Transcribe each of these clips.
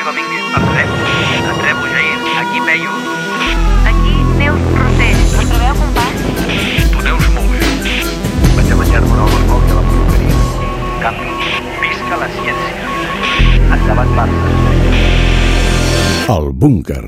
Domínguez. Et rebo, Jair. Aquí Peyu. Aquí Neus Rossell. Em trobeu, company? Tu Neus, molt bé. Vaig a menjar-me una Overcock a la perruqueria. Canvi. Visca la ciència. Endavant, Barça. El búnquer.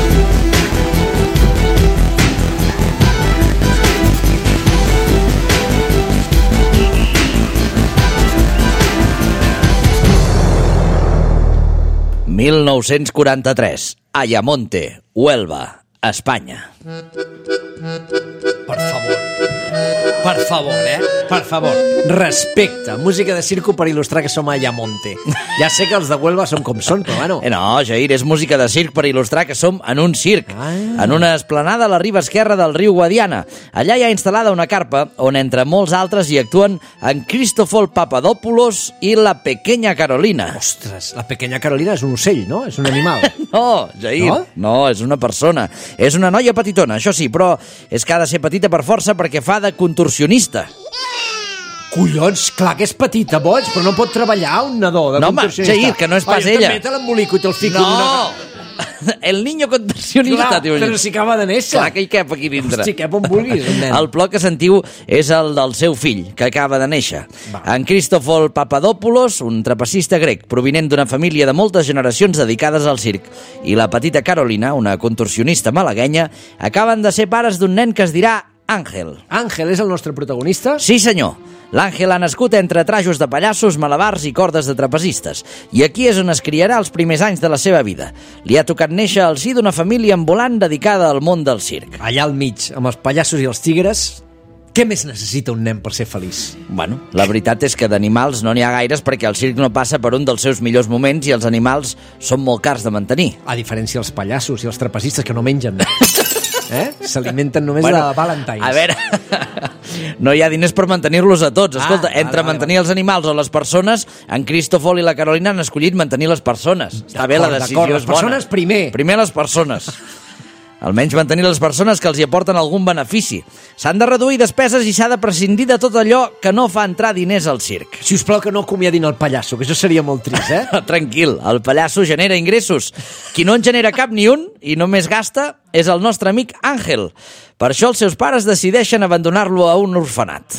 ...1943, Ayamonte, Huelva, Espanya. Per favor, respecte. Música de circo per il·lustrar que som a Ayamonte. Ja sé que els de Huelva són com són, però bueno. No, Jair, és música de circ per il·lustrar que som en un circ. En una esplanada a la riba esquerra del riu Guadiana. Allà hi ha instal·lada una carpa on, entre molts altres, hi actuen en Cristòfol Papadopoulos i la Pequeña Carolina. Ostres, la Pequeña Carolina és un ocell, no? És un animal. No, Jair, no, és una persona. És una noia petitona, això sí, però és que ha de ser petita per força perquè fa de contorsionista. Collons, clar que és petita, boig, però no pot treballar un nadó de contorsionista. Jair, que no és pas ella. També te l'embolico i te'l fico No! d'una... El niño contorsionista, Clar, tio. però si acaba de néixer. Clar que hi cap aquí dintre. Hosti, cap on vulguis, un nen. El plor que sentiu és el del seu fill, que acaba de néixer. Va. En Cristòfol Papadopoulos, un trapecista grec, provinent d'una família de moltes generacions dedicades al circ, i la petita Carolina, una contorsionista malaguenya, acaben de ser pares d'un nen que es dirà Àngel. Àngel és el nostre protagonista? Sí, senyor. L'Àngel ha nascut entre trajos de pallassos, malabars i cordes de trapezistes. I aquí és on es criarà els primers anys de la seva vida. Li ha tocat néixer al si d'una família ambulant dedicada al món del circ. Allà al mig, amb els pallassos i els tigres, què més necessita un nen per ser feliç? Bueno, la veritat és que d'animals no n'hi ha gaires perquè el circ no passa per un dels seus millors moments i els animals són molt cars de mantenir. A diferència dels pallassos i els trapezistes que no mengen. S'alimenten només de Valentines. A veure, no hi ha diners per mantenir-los a tots. Escolta, entre mantenir els animals o les persones, en Cristòfol i la Carolina han escollit mantenir les persones. Està bé, la decisió és bona. Les persones primer. Primer les persones. Almenys mantenir les persones que els hi aporten algun benefici. S'han de reduir despeses i s'ha de prescindir de tot allò que no fa entrar diners al circ. Si us plau que no acomiadin el pallasso, que això seria molt trist, Tranquil, el pallasso genera ingressos. Qui no en genera cap ni un i només gasta és el nostre amic Àngel. Per això els seus pares decideixen abandonar-lo a un orfenat.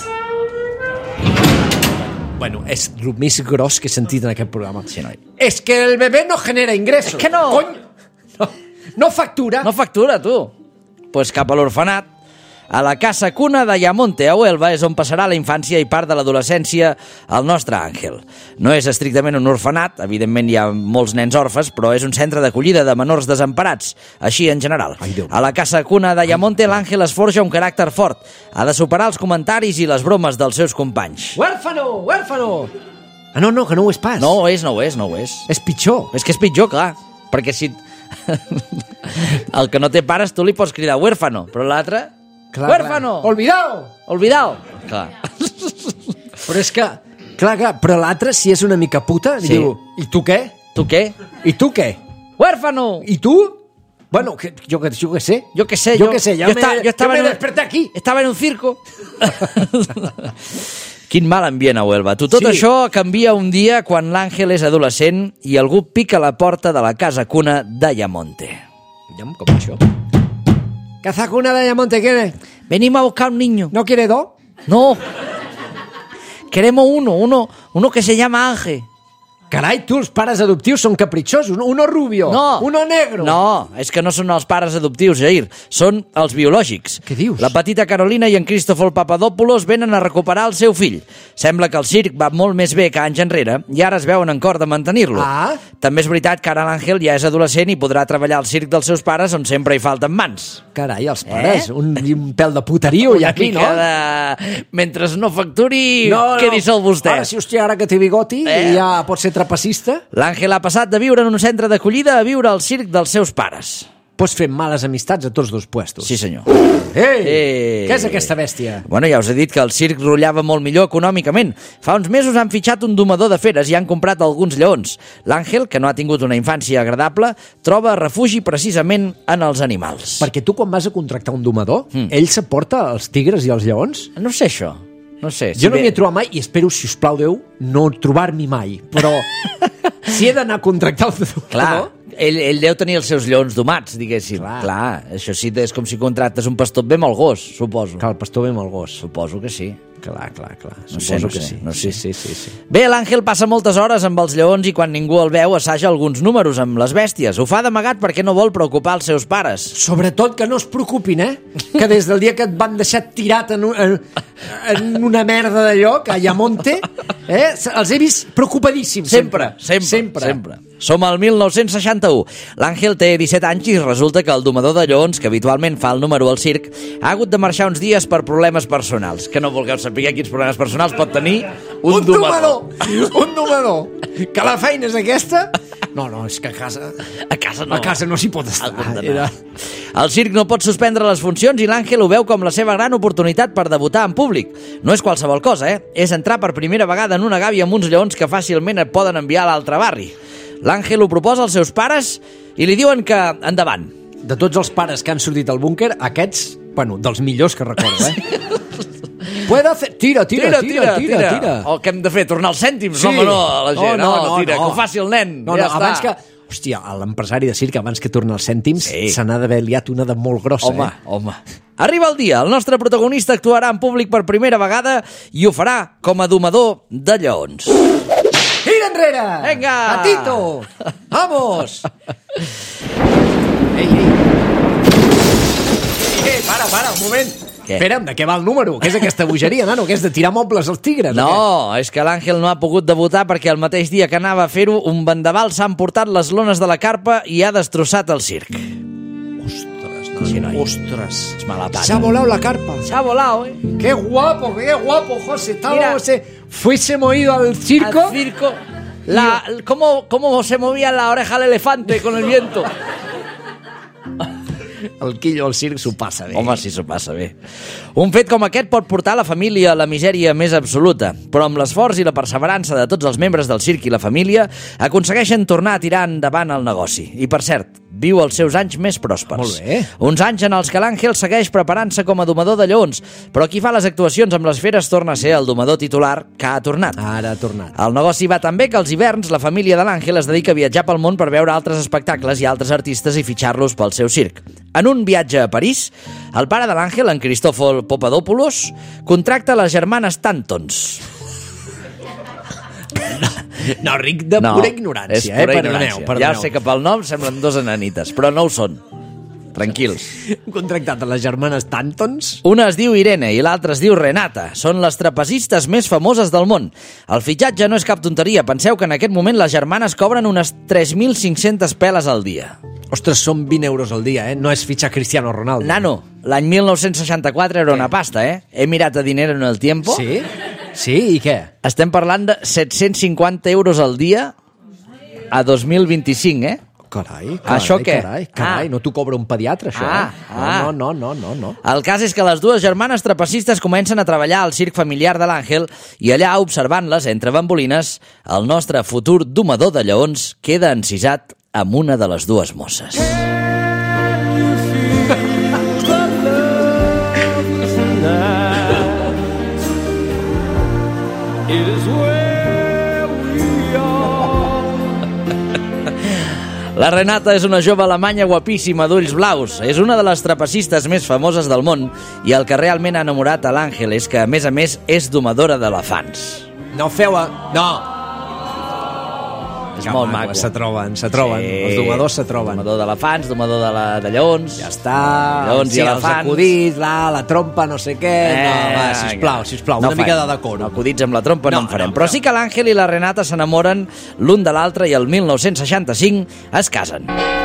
Bueno, és el més gros que he sentit en aquest programa. Sí, noi. És que el bebè no genera ingressos. És que no. Cony! No factura. No factura, tu. Pues cap a l'orfenat. A la casa cuna d'Ayamonte, a Huelva, és on passarà la infància i part de l'adolescència el nostre Àngel. No és estrictament un orfenat, evidentment hi ha molts nens orfes, però és un centre d'acollida de menors desemparats, així en general. A la casa cuna d'Ayamonte, l'Àngel es forja un caràcter fort. Ha de superar els comentaris i les bromes dels seus companys. Huérfano, huérfano! Ah, no, que no ho és pas. No ho és. És pitjor. És que és pitjor, clar, perquè si... el que no té pares tu li pots cridar huérfano, però l'altre... Huérfano! Olvidao! Clar. Però és que... Clar, però l'altre, si és una mica puta, diu... I tu què? Tu què? I tu què? Huérfano! I tu? Bueno, jo què sé. Jo me desperté aquí. Estava en un circo. Quin mal ambient a Huelva. Tot això canvia un dia quan l'Àngel és adolescent i algú pica a la porta de la casa cuna d'Ayamonte. Com això? Casa cuna d'Ayamonte, ¿quiere? Venimos a buscar un niño. ¿No quiere dos? No. Queremos uno que se llama Ángel. Carai, tu, els pares adoptius són capritxosos. Uno rubio, uno negro. No, és que no són els pares adoptius, Jair. Són els biològics. Què dius? La petita Carolina i en Cristòfol Papadopoulos venen a recuperar el seu fill. Sembla que el circ va molt més bé que anys enrere i ara es veuen en cor de mantenir-lo. També és veritat que ara l'Àngel ja és adolescent i podrà treballar al circ dels seus pares on sempre hi falten mans. Carai, els pares, un pèl de puterio hi ha aquí, no? Mentre no facturi, quedi sol vostè. Ara, si hòstia, ara que té bigoti, ja pot ser trapecista. L'Àngel ha passat de viure en un centre d'acollida a viure al circ dels seus pares. Pots fer males amistats a tots dos puestos. Sí, senyor. Què és aquesta bèstia? Bueno, ja us he dit que el circ rotllava molt millor econòmicament. Fa uns mesos han fitxat un domador de feres i han comprat alguns lleons. L'Àngel, que no ha tingut una infància agradable, troba refugi precisament en els animals. Perquè tu, quan vas a contractar un domador, ell s'aporta els tigres i els lleons? No sé això. No sé. Jo no m'hi he trobat mai i espero, si us plau Déu, no trobar-m'hi mai. Però si he d'anar a contractar un domador... ell deu tenir els seus lleons domats, diguéssim. Clar, això sí, és com si contractes un pastor bé amb el gos, suposo. Que el pastor ve amb el gos. Suposo que sí. Clar. No Suposo sé, que sí. no sé. Sí. Bé, l'Àngel passa moltes hores amb els lleons i quan ningú el veu assaja alguns números amb les bèsties. Ho fa d'amagat perquè no vol preocupar els seus pares. Sobretot que no es preocupin, que des del dia que et van deixar tirat en una merda de lloc, a Ayamonte, els he vist preocupadíssims. Sempre. Som al 1961. L'Àngel té 17 anys i resulta que el domador de lleons, que habitualment fa el número al circ, ha hagut de marxar uns dies per problemes personals. Que no vulgueu saber quins problemes personals pot tenir un domador. Un domador. Que la feina és aquesta? No, és que a casa no. A casa no s'hi pot estar. El circ no pot suspendre les funcions i l'Àngel ho veu com la seva gran oportunitat per debutar en públic. No és qualsevol cosa, És entrar per primera vegada en una gàbia amb uns lleons que fàcilment et poden enviar a l'altre barri. L'Àngel ho proposa als seus pares i li diuen que endavant. De tots els pares que han sortit al búnquer, aquests, dels millors que recordo, Puede hacer... Tira. O què hem de fer? Tornar els cèntims? Sí. Home, no, a la gent. Tira, que ho faci el nen. Abans que... Hòstia, l'empresari de circ, abans que torni els cèntims, se n'ha d'haver liat una de molt grossa, Home. Arriba el dia. El nostre protagonista actuarà en públic per primera vegada i ho farà com a domador de lleons. Tira enrere! Venga! Gatito! Vamos! Ei! Para, un moment. Què? Espera'm, de què va el número? Què és aquesta bogeria, nano? Què és de tirar mobles als tigres? No, és que l'Àngel no ha pogut debutar perquè el mateix dia que anava a fer-ho, un vendaval s'ha emportat les lones de la carpa i ha destrossat el circ. Ostres. Es mala pata. Se ha volado la carpa. Se ha volado, Qué guapo, José. Fuésemos ido al circo. Al circo. ¿Cómo se movía la oreja del elefante con el viento? El quillo al circ s'ho passa bé. Home, sí, s'ho passa bé. Un fet com aquest pot portar la família a la misèria més absoluta, però amb l'esforç i la perseverança de tots els membres del circ i la família aconsegueixen tornar a tirar endavant el negoci. I, per cert, viu els seus anys més pròspers. Molt bé. Uns anys en els que l'Àngel segueix preparant-se com a domador de lleons, però qui fa les actuacions amb les feres torna a ser el domador titular que ha tornat. Ara ha tornat. El negoci va tan bé que als hiverns la família de l'Àngel es dedica a viatjar pel món per veure altres espectacles i altres artistes i fitxar-los pel seu circ. En un viatge a París, el pare de l'Àngel, en Cristòfol Papadopoulos, contracta les germanes Tantons. No, ric de pura ignorància. És pura ignorància. Ja sé que pel nom semblen dos enanites, però no ho són. Tranquils. Contractat a les germanes Tantons? Una es diu Irene i l'altra es diu Renata. Són les trapezistes més famoses del món. El fitxatge no és cap tonteria. Penseu que en aquest moment les germanes cobren unes 3.500 peles al dia. Ostres, són 20 euros al dia, No és fitxar Cristiano Ronaldo. Nano, l'any 1964 era una pasta, He mirat a dinero en el tiempo. Sí? Sí, i què? Estem parlant de 750 euros al dia a 2025, Carai, això què? Carai, no t'ho cobra un pediatre, això, No. El cas és que les dues germanes trapecistes comencen a treballar al circ familiar de l'Àngel i allà, observant-les entre bambolines, el nostre futur domador de lleons queda encisat amb una de les dues mosses. La Renata és una jove alemanya guapíssima d'ulls blaus. És una de les trapecistes més famoses del món i el que realment ha enamorat a l'Àngel és que, a més, és domadora d'elefants. No feu... No! És molt maco. Se troben. Sí. Els domadors se troben. Domador d'elefants, domador de lleons. Ja està. Lleons i elefants. Els acudits, la trompa, no sé què. Sisplau, una mica de decoro. No, acudits amb la trompa no en farem. Però sí que l'Àngel i la Renata s'enamoren l'un de l'altre i el 1965 es casen.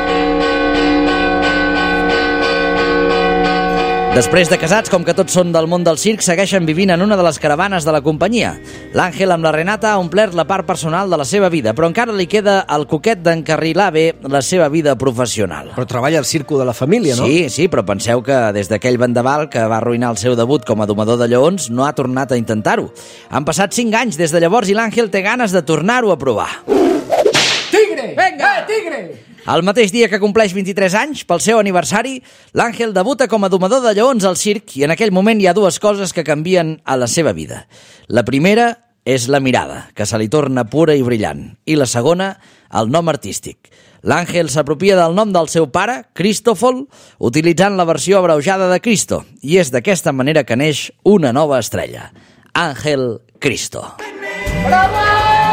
Després de casats, com que tots són del món del circ, segueixen vivint en una de les caravanes de la companyia. L'Àngel amb la Renata ha omplert la part personal de la seva vida, però encara li queda el coquet d'encarrilar bé la seva vida professional. Però treballa al circo de la família, no? Sí, però penseu que des d'aquell vendaval que va arruïnar el seu debut com a domador de lleons no ha tornat a intentar-ho. Han passat 5 anys des de llavors i l'Àngel té ganes de tornar-ho a provar. Tigre! Vinga! Tigre! El mateix dia que compleix 23 anys, pel seu aniversari, l'Àngel debuta com a domador de lleons al circ i en aquell moment hi ha dues coses que canvien a la seva vida. La primera és la mirada, que se li torna pura i brillant, i la segona, el nom artístic. L'Àngel s'apropia del nom del seu pare, Cristòfol, utilitzant la versió abreujada de Cristo, i és d'aquesta manera que neix una nova estrella, Ángel Cristo. Bravo!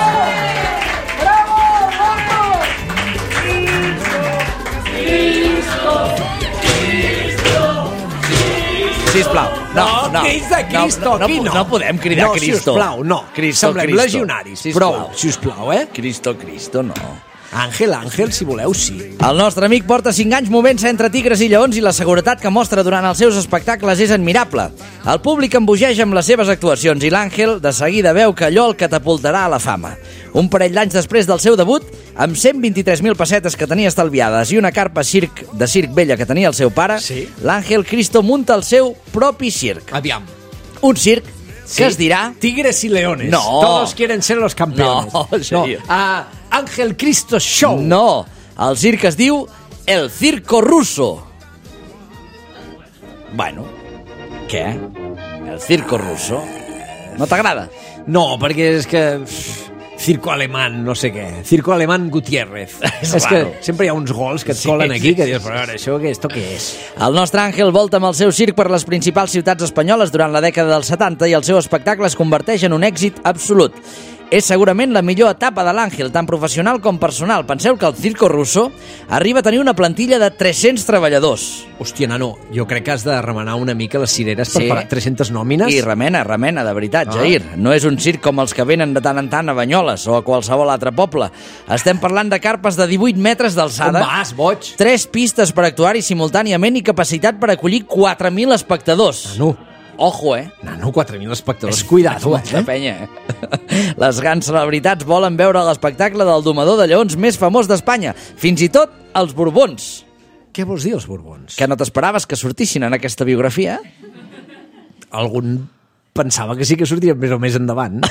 Sisplau, no. Crits de Cristo, aquí no. No podem cridar Cristo. No, sisplau, no. Cristo, Semblem Cristo. legionaris. Sisplau. Prou, sisplau, Cristo, no. Àngel, si voleu, sí. El nostre amic porta 5 anys movent-se entre tigres i lleons i la seguretat que mostra durant els seus espectacles és admirable. El públic embogeja amb les seves actuacions i l'Àngel de seguida veu que allò el catapultarà a la fama. Un parell d'anys després del seu debut, amb 123.000 pessetes que tenia estalviades i una carpa de circ vella que tenia el seu pare, sí, l'Àngel Cristo munta el seu propi circ. Aviam. Un circ que es dirà... Tigres y leones. No. Todos quieren ser los campeones. No, serio. Ángel Cristo Show. No, el circ es diu El Circo Ruso. Bueno, què? El Circo Ruso? No t'agrada? No, perquè és que... Circo alemán, no sé què. Circo alemán Gutiérrez. És que sempre hi ha uns gols que et colen aquí que dius, però això esto què és? El nostre Àngel volta amb el seu circ per les principals ciutats espanyoles durant la dècada dels 70 i el seu espectacle es converteix en un èxit absolut. És segurament la millor etapa de l'Àngel, tant professional com personal. Penseu que el Circo Ruso arriba a tenir una plantilla de 300 treballadors. Hòstia, nano, jo crec que has de remenar una mica les cireres per pagar 300 nòmines. I remena, de veritat, Jair. No és un circ com els que venen de tant en tant a Banyoles o a qualsevol altre poble. Estem parlant de carpes de 18 metres d'alçada. On vas, boig? 3 pistes per actuar-hi simultàniament i capacitat per acollir 4.000 espectadors. Nano. Ojo, Nano, 4.000 espectadors. Cuidado, molta penya, Les grans celebritats volen veure l'espectacle del domador de lleons més famós d'Espanya. Fins i tot els Borbons. Què vols dir, els Borbons? Que no t'esperaves que sortissin en aquesta biografia? Algun pensava que sí que sortirien més o més endavant.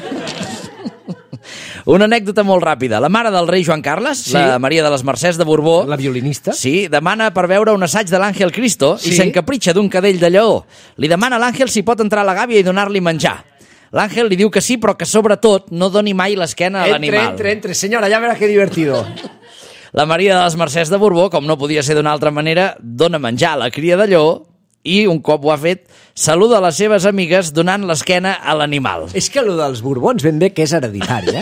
Una anècdota molt ràpida. La mare del rei Joan Carles, sí, la Maria de les Mercès de Borbó... La violinista. Sí, demana per veure un assaig de l'Àngel Cristo i s'encapritxa d'un cadell de lleó. Li demana a l'Àngel si pot entrar a la gàbia i donar-li menjar. L'Àngel li diu que sí, però que sobretot no doni mai l'esquena a l'animal. Entre, senyora, ja verà que divertido. La Maria de les Mercès de Borbó, com no podia ser d'una altra manera, dona menjar a la cria de lleó i, un cop ho ha fet, saluda les seves amigues donant l'esquena a l'animal. És que allò dels Borbons ben bé que és hereditari,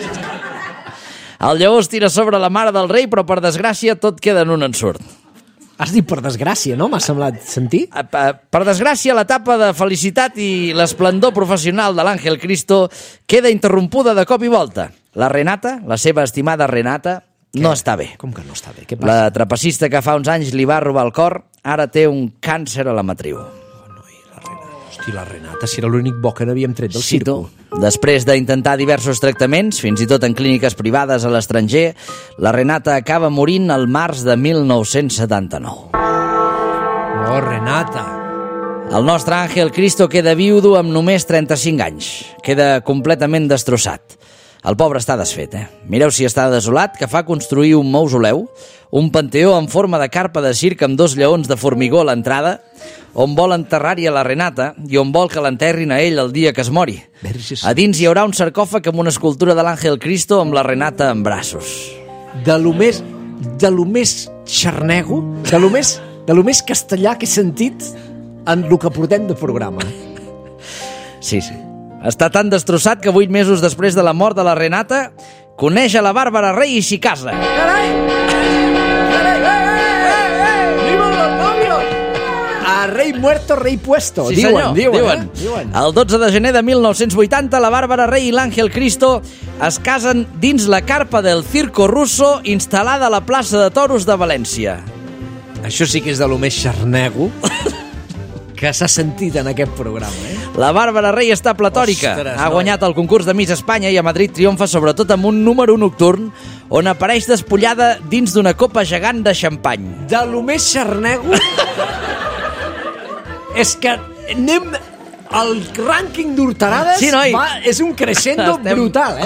El lleó es tira sobre la mare del rei, però per desgràcia tot queda en un ensurt. Has dit per desgràcia, no? M'ha semblat sentir? Per desgràcia, l'etapa de felicitat i l'esplendor professional de l'Àngel Cristo queda interrompuda de cop i volta. La Renata, la seva estimada Renata, no està bé. Com que no està bé? Què passa? La trapecista que fa uns anys li va robar el cor, ara té un càncer a la matriu. Hosti, la Renata, si era l'únic bo que n'havíem tret del circo. Després d'intentar diversos tractaments, fins i tot en clíniques privades a l'estranger, la Renata acaba morint el març de 1979. Oh, Renata. El nostre Àngel Cristo queda viudo amb només 35 anys. Queda completament destrossat. El pobre està desfet, Mireu si està desolat, que fa construir un mausoleu, un panteó en forma de carpa de circ amb 2 lleons de formigó a l'entrada, on vol enterrar-hi a la Renata i on vol que l'enterrin a ell el dia que es mori. A dins hi haurà un sarcòfag amb una escultura de l'Àngel Cristo amb la Renata en braços. De lo més xarnego, de lo més castellà que he sentit en el que portem de programa. Sí. Està tan destrossat que 8 mesos després de la mort de la Renata coneix a la Bàrbara Rey i s'hi casa. Carai! ¡Viva los novios! A rei muerto, rei puesto. Sí, diuen. El 12 de gener de 1980, la Bàrbara Rey i l'Àngel Cristo es casen dins la carpa del Circo Ruso instal·lada a la plaça de Toros de València. Això sí que és de lo més xarnego que s'ha sentit en aquest programa, La Bàrbara Rey està platòrica. Ostres, ha guanyat el concurs de Miss Espanya i a Madrid triomfa sobretot amb un número nocturn on apareix despullada dins d'una copa gegant de xampany. De lo més xarnego és que anem... El rànquing d'horterades és un crescendo brutal,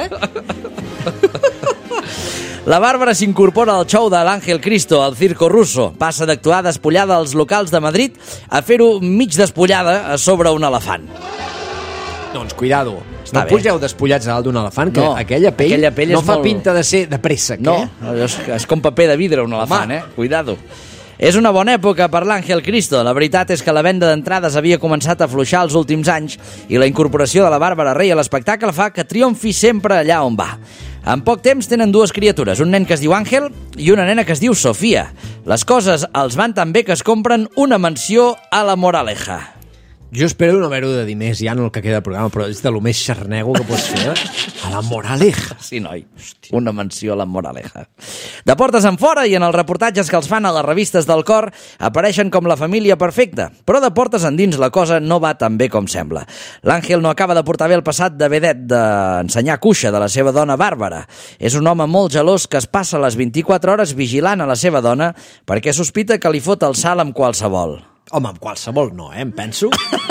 La Bàrbara s'incorpora al show de l'Àngel Cristo, al Circo Ruso. Passa d'actuar despullada als locals de Madrid a fer-ho mig despullada a sobre un elefant. Doncs cuidado. Està No bé. pugeu despullats a dalt d'un elefant, que No, aquella pell és no fa molt- pinta de ser de préssec, No, és com paper de vidre un elefant, Cuidado. És una bona època per l'Àngel Cristo. La veritat és que la venda d'entrades havia començat a afluixar els últims anys i la incorporació de la Bàrbara Rey a l'espectacle fa que triomfi sempre allà on va. En poc temps tenen dues criatures, un nen que es diu Àngel i una nena que es diu Sofia. Les coses els van tan bé que es compren una mansió a la Moraleja. Jo espero no haver-ho de dir més ja en el que queda del programa, però és de lo més xarnego que pots fer. A la Moraleja. Sí, noi. Una mansió a la Moraleja. De portes en fora i en els reportatges que els fan a les revistes del cor apareixen com la família perfecta, però de portes endins la cosa no va tan bé com sembla. L'Àngel no acaba de portar bé el passat de vedet d'ensenyar cuixa de la seva dona Bàrbara. És un home molt gelós que es passa les 24 hores vigilant a la seva dona perquè sospita que li fot el salt amb qualsevol. Home, amb qualsevol no, em penso.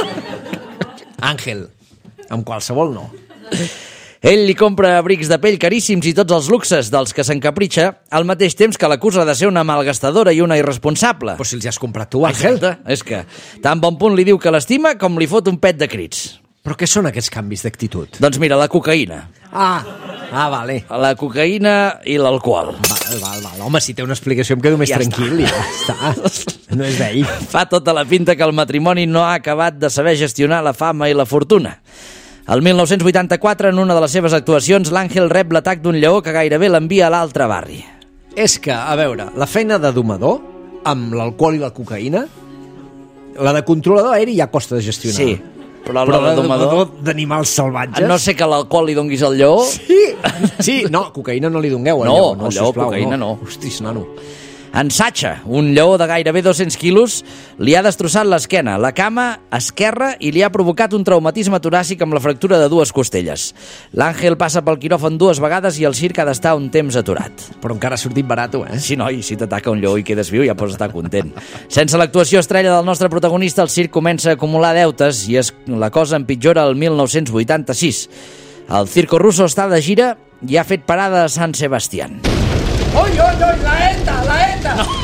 Àngel, amb qualsevol no. Ell li compra abrics de pell caríssims i tots els luxes dels que s'encapritxa, al mateix temps que l'acusa de ser una malgastadora i una irresponsable. Però si els has comprat tu, Àngel. Exacte, és que tan bon punt li diu que l'estima com li fot un pet de crits. Però què són aquests canvis d'actitud? Doncs mira, la cocaïna. Vale. La cocaïna i l'alcohol. Val. Home, si té una explicació em quedo més Ja tranquil i ja està. No és d'ahir. Fa tota la pinta que el matrimoni no ha acabat de saber gestionar la fama i la fortuna. El 1984, en una de les seves actuacions, l'Àngel rep l'atac d'un lleó que gairebé l'envia a l'altre barri. És que, a veure, la feina de domador, amb l'alcohol i la cocaïna, la de controlador aeri ja costa de gestionar. Sí, però Però la la de domador... d'animals salvatges... No sé que l'alcohol li donguis al lleó... Sí, no, cocaïna no li dongueu al No, lleó. al lleó sisplau, cocaïna no. Hostis, nano. En Sacha, un lleó de gairebé 200 quilos, li ha destrossat l'esquena, la cama esquerra i li ha provocat un traumatisme toràcic amb la fractura de dues costelles. L'Àngel passa pel quiròfan 2 vegades i el circ ha d'estar un temps aturat. Però encara ha sortit barat, Sí, noi, si t'ataca un lleó i quedes viu ja pots estar content. Sense l'actuació estrella del nostre protagonista, el circ comença a acumular deutes i la cosa empitjora el 1986. El Circo Russo està de gira i ha fet parada a Sant Sebastián. ¡Oy, la ETA! No.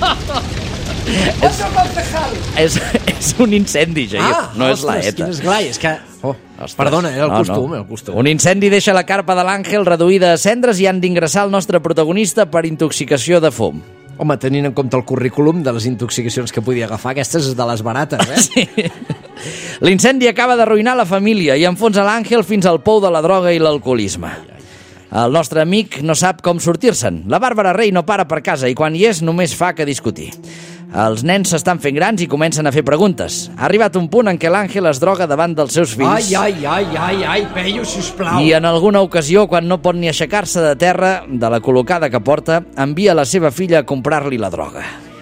És un incendi, això, no és la ETA. Quin esglai, és que... Ostres, perdona, era el costum, no. el costum. Un incendi deixa la carpa de l'Àngel reduïda a cendres i han d'ingressar el nostre protagonista per intoxicació de fum. Home, tenint en compte el currículum de les intoxicacions que podia agafar, aquestes és de les barates, Sí. L'incendi acaba d'arruïnar la família i enfonsa l'Àngel fins al pou de la droga i l'alcoholisme. El nostre amic no sap com sortir-se'n. La Bàrbara Rey no para per casa i quan hi és només fa que discutir. Els nens s'estan fent grans i comencen a fer preguntes. Ha arribat un punt en què l'Àngel es droga davant dels seus fills. Ai, Peyu, sisplau. I en alguna ocasió, quan no pot ni aixecar-se de terra de la col·locada que porta, envia la seva filla a comprar-li la droga.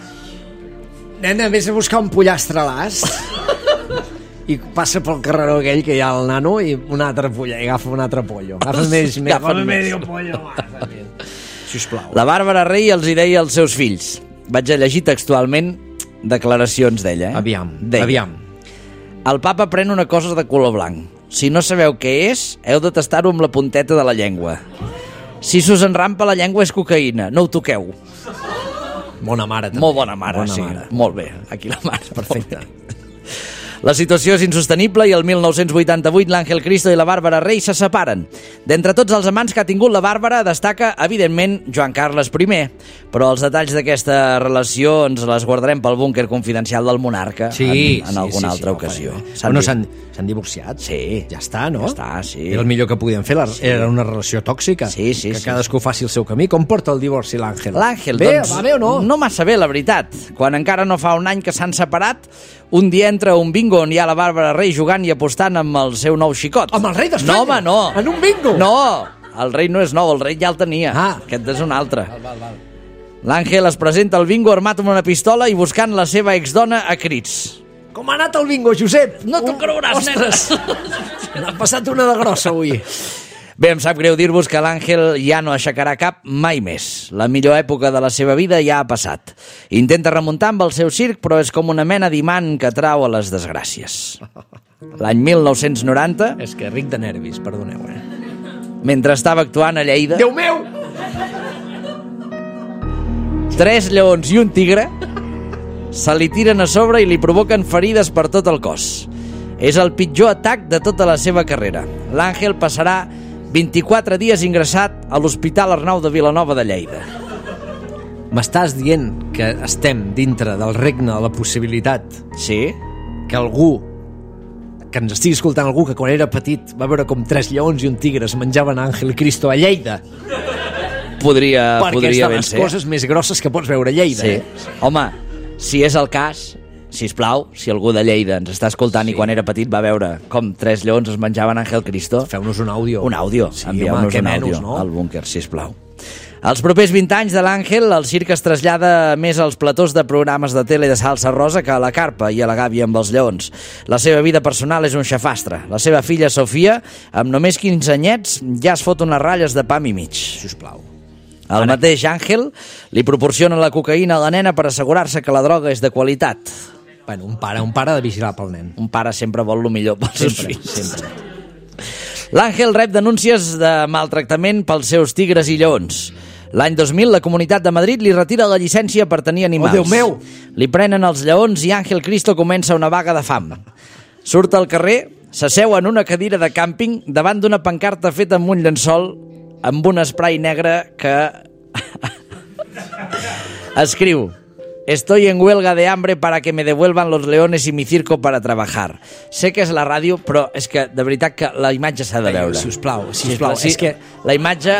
Nena, vés a buscar un pollastre a l'as i passa pel carreró aquell que hi ha al nano i un altre polla, i agafa un altre pollo. Agafa medio pollo. Sisplau. La Bàrbara Rey els hi deia als seus fills. Vaig a llegir textualment declaracions d'ella. Aviam. El papa pren una cosa de color blanc. Si no sabeu què és, heu de tastar-ho amb la punteta de la llengua. Si s'us enrampa la llengua és cocaïna, no ho toqueu. Bona mare, també. Molt bona mare, sí. Mare. Molt bé, aquí la mare. Perfecte. La situació és insostenible i el 1988 l'Àngel Cristo i la Bàrbara Rey se separen. D'entre tots els amants que ha tingut la Bàrbara destaca, evidentment, Joan Carles I, però els detalls d'aquesta relació ens les guardarem pel búnquer confidencial del monarca en alguna altra ocasió. Bueno, s'han divorciat? Sí. Ja està, no? Ja està, sí. Era el millor que podien fer, era una relació tòxica. Sí. Que cadascú faci el seu camí. Com porta el divorci l'Àngel? L'Àngel, doncs... Va bé o no? No massa bé, la veritat. Quan encara no fa un any que s'han separat, un dia entra a un bingo on hi ha la Bàrbara Rey jugant i apostant amb el seu nou xicot. Amb el rei d'Espanya? No, home, no. En un bingo? No, el rei no és nou, el rei ja el tenia. Aquest és un altre. Val. L'Àngel es presenta al bingo armat amb una pistola i buscant la seva exdona a crits. Com ha anat el bingo, Josep? No t'ho creuràs, Ostres! N'ha passat una de grossa avui. Bé, em sap greu dir-vos que l'Àngel ja no aixecarà cap mai més. La millor època de la seva vida ja ha passat. Intenta remuntar amb el seu circ, però és com una mena d'imant que trau a les desgràcies. L'any 1990... És que ric de nervis, perdoneu, Mentre estava actuant a Lleida... Déu meu! 3 lleons i un tigre se li tiren a sobre i li provoquen ferides per tot el cos. És el pitjor atac de tota la seva carrera. L'Àngel passarà 24 dies ingressat a l'Hospital Arnau de Vilanova de Lleida. M'estàs dient que estem dintre del regne de la possibilitat Sí? que algú, que ens estigui escoltant algú que quan era petit va veure com 3 lleons i un tigre es menjaven Àngel Cristo a Lleida? Podria Perquè és de ben les ser. coses més grosses que pots veure a Lleida. Sí. Home, si és el cas, sisplau, si algú de Lleida ens està escoltant i quan era petit va veure com 3 lleons es menjaven Àngel Cristo, Feu-nos un àudio. un àudio, Sí, envieu-nos home, què un àudio menys, no? al búnquer, sisplau. Els propers 20 anys de l'Àngel, el circ es trasllada més als platós de programes de tele de salsa rosa que a la carpa i a la gàbia amb els lleons. La seva vida personal és un xafastre. La seva filla Sofia, amb només 15 anyets, ja es fot unes ratlles de pam i mig. Sisplau. El mateix Àngel li proporciona la cocaïna a la nena per assegurar-se que la droga és de qualitat. Bueno, un pare ha de vigilar pel nen. Un pare sempre vol el millor pels seus fills. Sempre. L'Àngel rep denúncies de maltractament pels seus tigres i lleons. L'any 2000, la Comunitat de Madrid li retira la llicència per tenir animals. Oh, Déu meu! Li prenen els lleons i Àngel Cristo comença una vaga de fam. Surt al carrer, s'asseu en una cadira de càmping davant d'una pancarta feta amb un llençol amb un spray negre que escriu: Estoy en huelga de hambre para que me devuelvan los leones y mi circo para trabajar. Sé que és la ràdio, però és que de veritat que la imatge s'ha de veure. Sisplau. Sí, És que la imatge...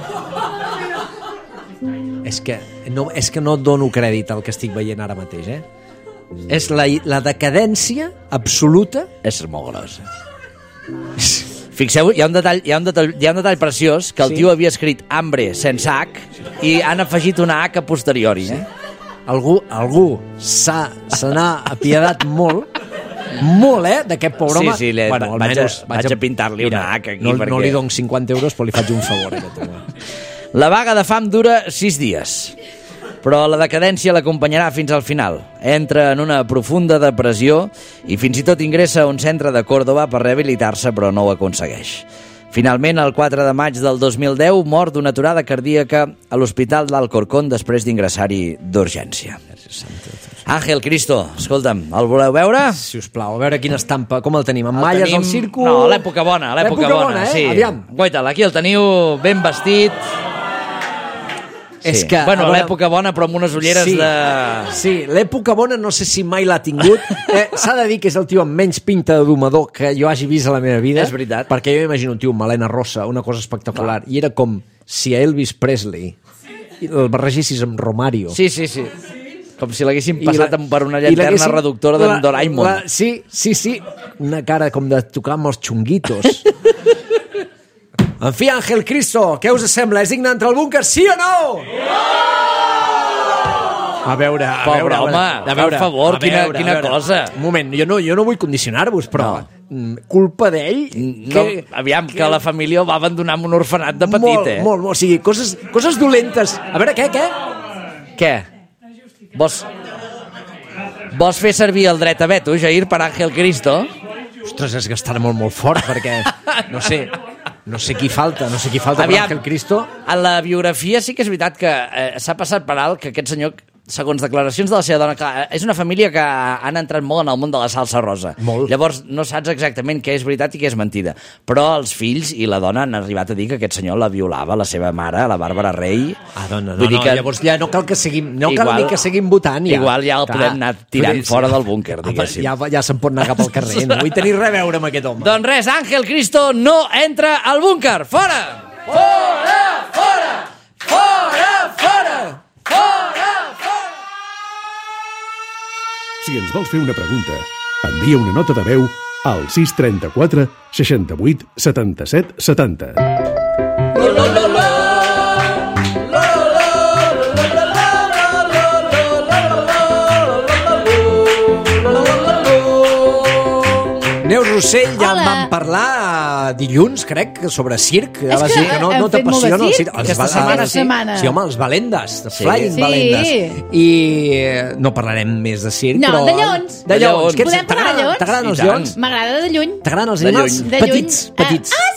és que no dono crèdit al que estic veient ara mateix, És la decadència absoluta. És molt grossa. Fixeu, hi ha un detall preciós, que el tio havia escrit hambre sense H i han afegit una H a posteriori. Algú se n'ha apiedat molt, d'aquest pobre home. Sí, vaig a pintar-li una H aquí. No li dono 50 euros, però li faig un favor a aquest home. La vaga de fam dura 6 dies, però la decadència l'acompanyarà fins al final. Entra en una profunda depressió i fins i tot ingressa a un centre de Còrdova per rehabilitar-se, però no ho aconsegueix. Finalment, el 4 de maig del 2010, mor d'una aturada cardíaca a l'Hospital d'Alcorcón després d'ingressar-hi d'urgència. Àngel Cristo, escolta'm, el voleu veure? Si us plau, a veure quina estampa, com el tenim? Amb malles al circo? No, l'època bona, sí. Aviam. Guaita, aquí el teniu ben vestit. Sí. És que, bueno, l'època bona, però amb unes ulleres de... Sí, l'època bona no sé si mai l'ha tingut. S'ha de dir que és el tio amb menys pinta de domador que jo hagi vist a la meva vida. És veritat. Perquè jo m'imagino un tio amb melena rossa, una cosa espectacular. Clar. I era com si a Elvis Presley el barregessis amb Romario. Sí. Com si l'haguessin passat per una llanterna reductora d'en Doraemon. Sí. Una cara com de tocar amb els xunguitos. En fi, Àngel Cristo, què us sembla? És digne d'entrar al búnquer, sí o no? A veure, Pobre home, per favor, quina cosa. Un moment, jo no vull condicionar-vos, però culpa d'ell... Aviam, que la família va abandonar en un orfenat de petit, Molt, o sigui, coses dolentes. A veure, què? Què? Vols fer servir el dret a veto, Jair, per Àngel Cristo? Ostres, es gastarà molt fort, perquè, no sé qui falta per Àngel Cristo. En la biografia sí que és veritat que s'ha passat per alt que aquest senyor, segons declaracions de la seva dona, clar, és una família que han entrat molt en el món de la salsa rosa. Molt. Llavors no saps exactament què és veritat i què és mentida. Però els fills i la dona han arribat a dir que aquest senyor la violava, la seva mare, la Bàrbara Rey. Llavors ja no cal que seguim, cal ni que seguim votant. Ja. Igual ja el podem anar tirant fora del búnquer, diguéssim. Ja se'n pot anar cap al carrer, no vull tenir res a veure amb aquest home. Doncs res, Àngel Cristo no entra al búnquer. Fora! Fora! Fora! Fora! Fora! Fora! Si ens vols fer una pregunta, envia una nota de veu al 634 68 77 70. Neus Rossell, ja en vam parlar dilluns, crec, sobre circ. És que no t'apassiona el circ. Aquesta setmana. Sí, home, els Valendas, Flying Valendas. I no parlarem més de circ, però... No, de lleons. De lleons. Podem parlar de lleons? T'agraden els lleons? M'agrada de lluny. T'agraden els animals? Petits. Ah, sí, els petits.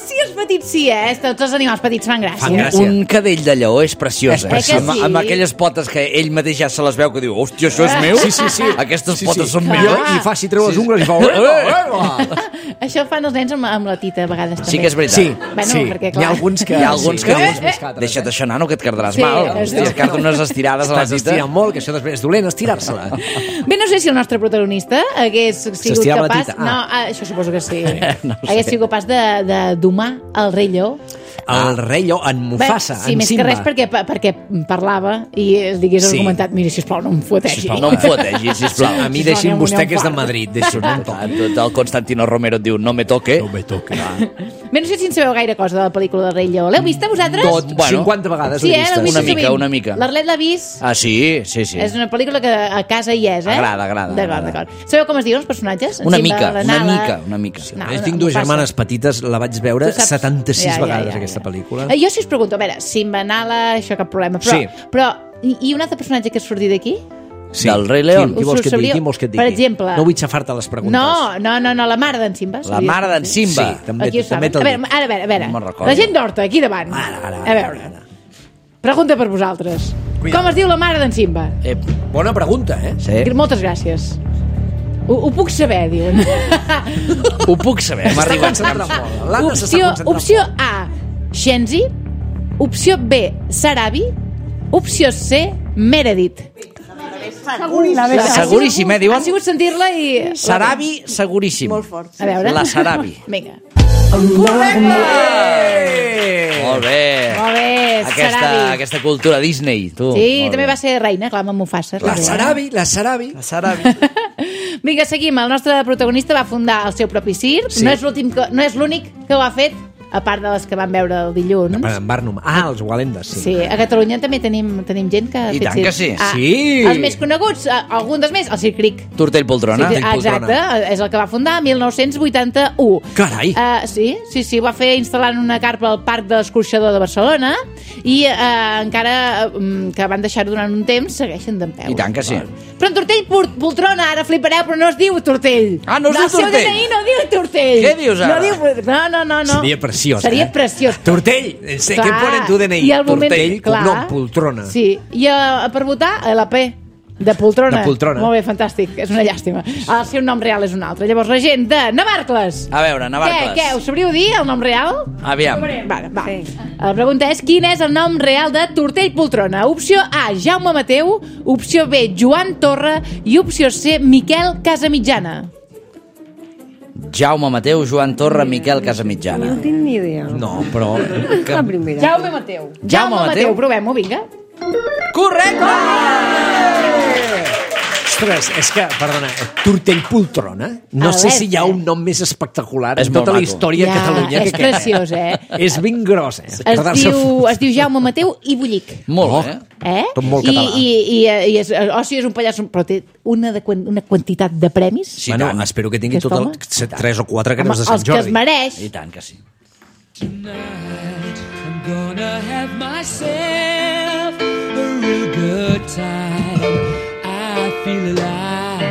petits sí, tots els animals petits fan gràcia. Fan gràcia. Un cadell de lleó és preciós, És preciós. Amb, Sí. amb aquelles potes que ell mateix ja se les veu, que diu, hòstia, això és meu? Sí. Aquestes potes són Clar. meves? I fa si treu les ungles i fa... Això ho fan els nens amb la tita a vegades també. Sí que és veritat. Sí, Bueno, sí. perquè, Hi clar. ha alguns que... Hi ha alguns que alguns més catres, deixa't això, nano, que et quedaràs Sí, mal. és Hòstia, que unes estirades a la Estàs tita. estirant molt, que això després és dolent, estirar-se-la. Bé, no sé si el nostre protagonista hagués sigut S'estirava la capaç... tita. No, això suposo que sí. No ho sé. Hagués sigut capaç de domar el rei lleó. El rei lleó en Mufasa, sí, en més Simba. que res perquè parlava i es digués Sí. argumentat, mira, sisplau, no em fotegi. Sisplau, no em fotegi, sisplau. A mi Sisplau, deixi'm aneu vostè, un que és de fart. Madrid, deixi'm un toc. El Constantino Romero et diu, no me toque. No me toque. Bé, no sé si en sabeu gaire cosa de la pel·lícula del rei lleó. L'heu vista vosaltres? Tot, Bueno. 50 vegades Sí, l'he l'heu vista. vist Una mica, sovint. una mica. L'Arlet l'ha vist? Ah, sí. És una pel·lícula que a casa hi és, eh? Agrada. D'acord. Sabeu com es diuen els personatges? En Una Simba, mica, la una Nala. mica, una mica. No, Jo tinc dues Mufasa. germanes petites, la vaig veure Tu saps? 76 vegades, aquesta pel·lícula. Jo si us pregunto, a veure, Simba, Nala, això cap problema, però... Sí. però i un altre personatge que és sortit d'aquí? Sí. Del Rei León. Qui vols que et digui? Qui vols que et digui? Per exemple... No vull xafar-te les preguntes. No, la mare d'en Simba. La mare d'en Simba. Sí, també, Aquí ho també saben. te'l A dic. veure, a veure. No me'n recordo. La gent d'Horta, aquí davant. Ara. A veure. Pregunta per vosaltres. Cuidado. Com es diu la mare d'en Simba? Bona pregunta, eh? Sí. Moltes gràcies. Ho puc saber, diuen. Ho puc saber, m'ha arribat. Concentra molt. L'Anna s'està concentrant Opció A, Shenzi. Opció B, Sarabi. Opció C, Meredith. Seguríssim, diuen? Ha sigut sentir-la i... Sarabi, seguríssim. Molt fort. A veure. La Sarabi. Vinga. Molt bé. Molt bé, Sarabi. Aquesta cultura Disney, tu. Sí, Molt també bé. va ser reina, clar, amb en Mufasa. La Sarabi. La Sarabi. Vinga, seguim. El nostre protagonista va fundar el seu propi circ. Sí. No és l'únic que ho ha fet, a part de les que vam veure el dilluns. En Barnum. Ah, els Walendas, sí. Sí, a Catalunya també tenim gent que ha I fet tant circ. que sí. Sí. Els més coneguts, algun dels més, el Circ Cric. Tortell Poltrona. Sí, exacte, és el que va fundar en 1981. Carai. Sí, ho va fer instal·lant una carpa al Parc de l'Escorxador de Barcelona i encara que van deixar-ho durant un temps, segueixen dempeus. I tant que sí. Però en Tortell Poltrona, ara flipareu, però no es diu Tortell. Ah, no es diu Tortell? El seu DNI no diu Tortell. Què dius ara? No. Seria preciós, Seria preciós. Tortell, sé què pone en tu DNI? I al moment, Tortell, clar, cognom, Poltrona. Sí, i per votar, LP. De Poltrona. De Poltrona. Molt bé, fantàstic. És una llàstima. El seu nom real és un altre. Llavors, la gent de Navarcles. A veure, Navarcles. Què, ho sabríeu dir, el nom real? Aviam. Va. La pregunta és, quin és el nom real de Tortell Poltrona? Opció A, Jaume Mateu. Opció B, Joan Torra. I opció C, Miquel Casamitjana. Jaume Mateu, Joan Torra, Miquel Casamitjana. No tinc ni idea. No, però... La primera. Jaume Mateu. Jaume Mateu. Provem-ho, vinga. Correcte! Ostres, és que, perdona, Tortell Poltrona, no sé si hi ha un nom més espectacular És en molt tota la maco. història de Catalunya és que aquest. preciós, És ben gros, eh? Es diu Jaume Mateu i Bullic. Molt bé. Tot molt català. I és un pallasso, però té una quantitat de premis. Sí, Bueno, tant. espero que tingui Aquest tot home? 3 o 4 creus de Sant els que es Jordi. mereix. I tant que sí. I'm gonna have myself a real good time. I feel alive,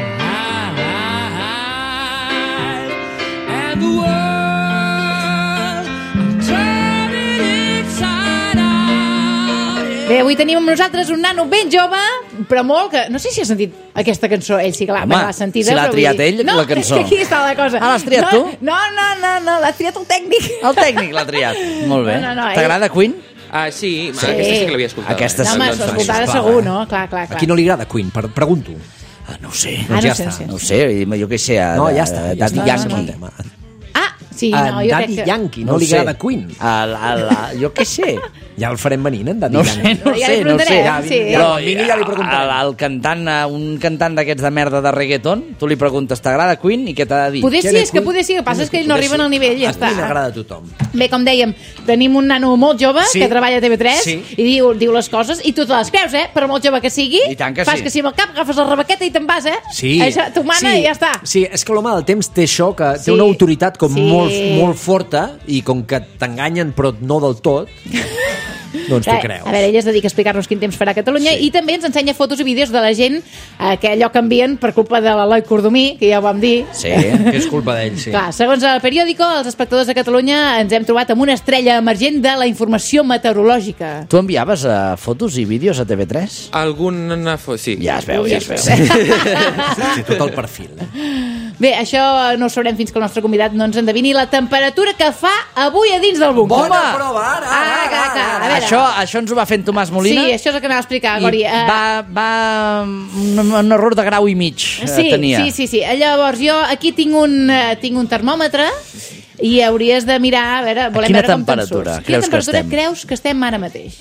and the world I'm turning inside out. Bé, avui tenim amb nosaltres un nano ben jove, però molt que... No sé si ha sentit aquesta cançó. Ell sí que Home, l'ha sentida. si l'ha però vull triat dir- ell, la cançó. No, és que aquí està la cosa. Ah, l'has triat tu? No, l'ha triat el tècnic. El tècnic l'ha triat. Molt bé. No, T'agrada Queen? Ah, sí, aquesta sí que l'havia escoltat. Aquesta No, sí. home, doncs, s'escoltarà sisplau, segur, no? Clar. A qui no li agrada Queen? Pregunto. Ah, no ho sé. Ah, ja no sé, està. sí. No ho sé, jo què sé. No, ja està. Ja Daddy està. Yankee. Ah, sí, A no, jo Daddy crec que... Yankee No no ho li sé. agrada Queen. Jo què sé. Ja el farem venint, en Daddy No ho Yankee. sé, no ho Ja sé, li no ho sé. preguntarem, sí. Ja, quan vingui ja li preguntarem. El cantant, un cantant d'aquests de merda de reggaeton, tu li preguntes, t'agrada Queen? I què t'ha de dir? Poder Què sí, de és que Queen? poder sí, el que passa és que ell no Poder arriben sí. al nivell i ja A està. Queen agrada a tothom. Bé, com dèiem, tenim un nano molt jove Sí. que treballa a TV3 Sí. i diu les coses i tu te les creus, per molt jove que sigui. I tant que fas sí. que sí amb el cap, agafes la rebequeta i te'n vas, Sí. Això, tu mana i ja està. Sí, és que l'home del temps té això, que Sí. té una autoritat com Sí. molt forta i com que t'enganyen però no del tot, Doncs t'ho creus. A veure, ella es dedica a explicar-nos quin temps farà a Catalunya i també ens ensenya fotos i vídeos de la gent que allò canvien per culpa de l'Eloi Cordomí, que ja ho vam dir. Sí. Que és culpa d'ell, sí. Clar, segons el periòdico, els espectadors de Catalunya ens hem trobat amb una estrella emergent de la informació meteorològica. Tu enviaves fotos i vídeos a TV3? Alguna sí. Ja es veu, ja es veu. Sí, tot el perfil. Bé, això no ho sabrem fins que el nostre convidat no ens endevini la temperatura que fa avui a dins del búnquer. Bona prova, ara. Això ens ho va fer en Tomàs Molina? Sí, això és el que anava a explicar, Gori. Va un error de grau i mig tenia. Sí. Llavors, jo aquí tinc un termòmetre i hauries de mirar, a veure, volem Quina veure com te'n temperatura surts. Quina creus que temperatura estem? creus que estem ara mateix?